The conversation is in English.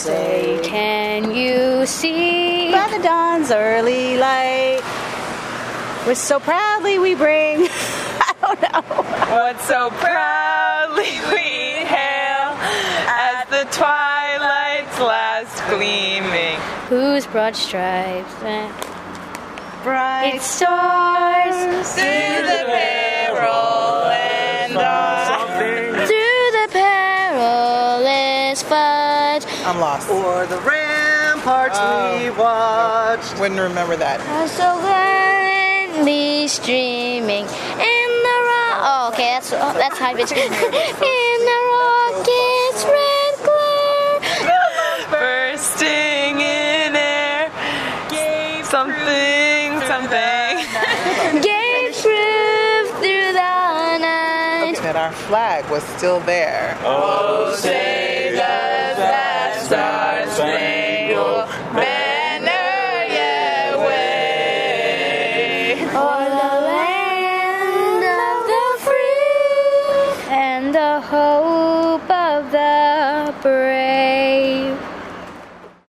say, can you see? By the dawn's early light, which so proudly we bring. I don't know. What so proudly we hail as the twilight's last gleaming. Whose broad stripes and Bright it stars through the perilous through the perilous fight. I'm lost. O'er the ramparts we watched. Wouldn't remember that. I'm so gladly streaming in the rock. Oh, okay, that's high pitch. In the rocket's red glare. bursting in air. Gave something. Gave proof through the night. That our flag was still there. Oh, say does that star-spangled banner yet wave? O'er the land of the free and the hope of the brave.